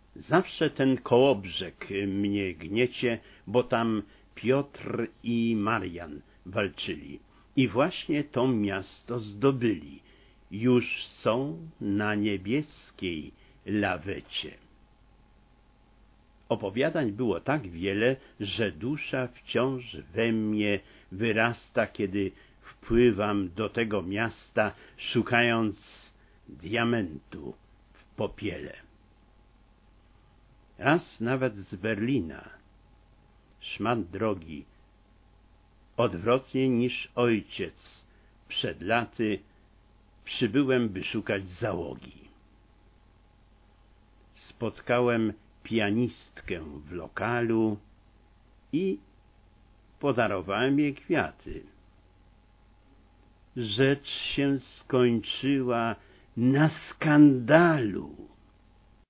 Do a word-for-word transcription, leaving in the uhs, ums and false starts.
Zawsze ten Kołobrzeg mnie gniecie, bo tam Piotr i Marian walczyli i właśnie to miasto zdobyli. Już są na niebieskiej lawecie. Opowiadań było tak wiele, że dusza wciąż we mnie wyrasta, kiedy wpływam do tego miasta, szukając diamentu w popiele. Raz nawet z Berlina, szmat drogi, odwrotnie niż ojciec przed laty, przybyłem, by szukać załogi. Spotkałem pianistkę w lokalu i podarowałem jej kwiaty. Rzecz się skończyła na skandalu.